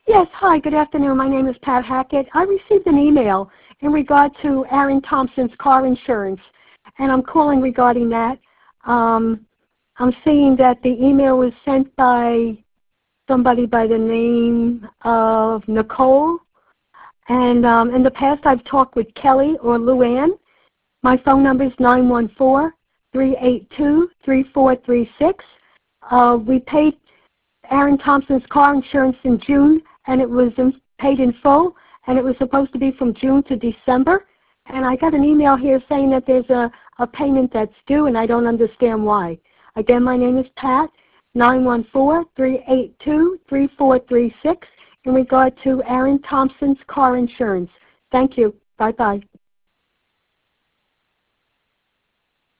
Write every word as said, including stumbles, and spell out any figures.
Yes, hi, good afternoon. My name is Pat Hackett. I received an email in regard to Aaron Thompson's car insurance, and I'm calling regarding that. Um, I'm seeing that the email was sent by somebody by the name of Nicole, and um, in the past I've talked with Kelly or Luann. My phone number is nine one four, three eight two, three four three six. Uh, we paid Aaron Thompson's car insurance in June, and it was in, paid in full, and it was supposed to be from June to December. And I got an email here saying that there's a, a payment that's due, and I don't understand why. Again, my name is Pat, nine one four, three eight two, three four three six, in regard to Aaron Thompson's car insurance. Thank you. Bye-bye.